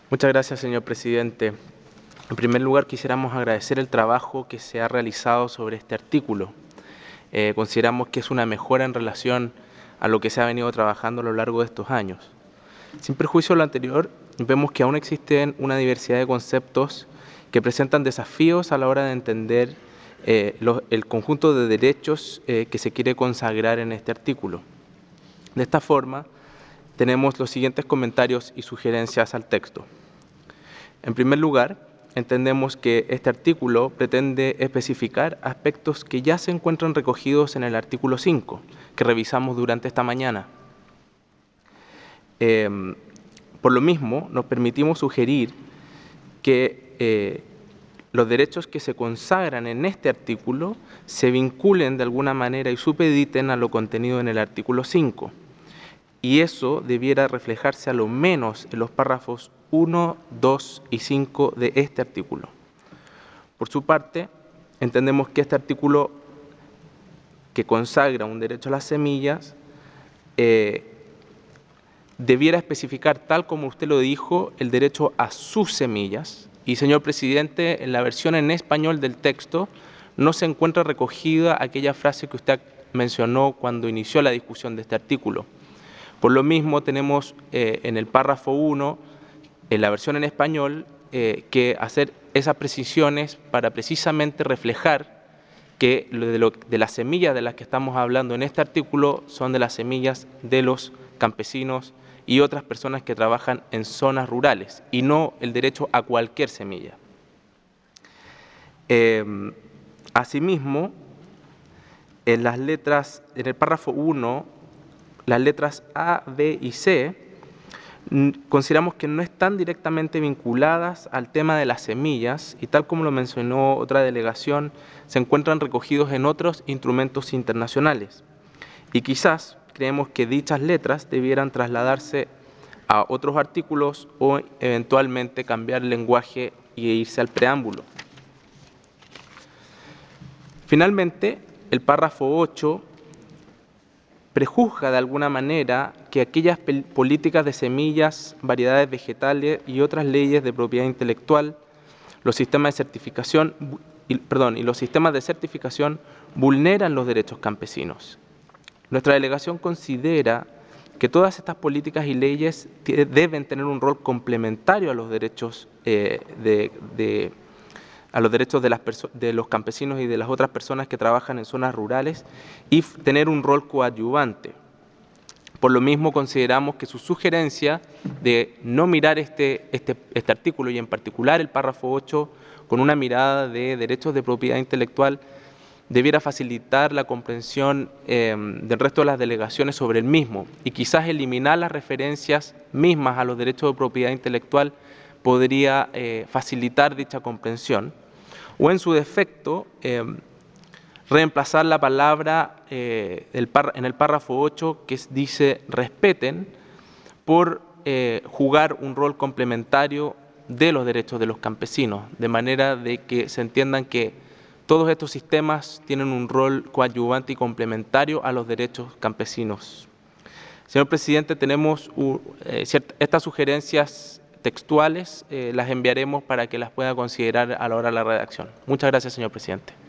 Muchas gracias, señor presidente. En primer lugar, quisiéramos agradecer el trabajo que se ha realizado sobre este artículo. Consideramos que es una mejora en relación a lo que se ha venido trabajando a lo largo de estos años. Sin perjuicio de lo anterior, vemos que aún existen una diversidad de conceptos que presentan desafíos a la hora de entender el conjunto de derechos que se quiere consagrar en este artículo. De esta forma, tenemos los siguientes comentarios y sugerencias al texto. En primer lugar, entendemos que este artículo pretende especificar aspectos que ya se encuentran recogidos en el artículo 5, que revisamos durante esta mañana. Por lo mismo, nos permitimos sugerir que los derechos que se consagran en este artículo se vinculen de alguna manera y supediten a lo contenido en el artículo 5. Y eso debiera reflejarse a lo menos en los párrafos 1, 2 y 5 de este artículo. Por su parte, entendemos que este artículo que consagra un derecho a las semillas debiera especificar, tal como usted lo dijo, el derecho a sus semillas. Y, señor presidente, en la versión en español del texto no se encuentra recogida aquella frase que usted mencionó cuando inició la discusión de este artículo. Por lo mismo, tenemos en el párrafo 1, en la versión en español, que hacer esas precisiones para precisamente reflejar que de las semillas de las que estamos hablando en este artículo son de las semillas de los campesinos y otras personas que trabajan en zonas rurales, y no el derecho a cualquier semilla. Asimismo, en el párrafo 1, las letras A, B y C, consideramos que no están directamente vinculadas al tema de las semillas y, tal como lo mencionó otra delegación, se encuentran recogidos en otros instrumentos internacionales. Y quizás creemos que dichas letras debieran trasladarse a otros artículos o eventualmente cambiar el lenguaje e irse al preámbulo. Finalmente, el párrafo 8 prejuzga de alguna manera que aquellas políticas de semillas, variedades vegetales y otras leyes de propiedad intelectual, los sistemas de certificación, y los sistemas de certificación vulneran los derechos campesinos. Nuestra delegación considera que todas estas políticas y leyes deben tener un rol complementario a los derechos de los campesinos y de las otras personas que trabajan en zonas rurales y tener un rol coadyuvante. Por lo mismo, consideramos que su sugerencia de no mirar este artículo y en particular el párrafo 8 con una mirada de derechos de propiedad intelectual debiera facilitar la comprensión del resto de las delegaciones sobre el mismo, y quizás eliminar las referencias mismas a los derechos de propiedad intelectual podría facilitar dicha comprensión, o en su defecto reemplazar la palabra en el párrafo 8 que dice respeten por jugar un rol complementario de los derechos de los campesinos, de manera de que se entiendan que todos estos sistemas tienen un rol coadyuvante y complementario a los derechos campesinos. Señor presidente, tenemos estas sugerencias textuales, las enviaremos para que las pueda considerar a la hora de la redacción. Muchas gracias, señor presidente.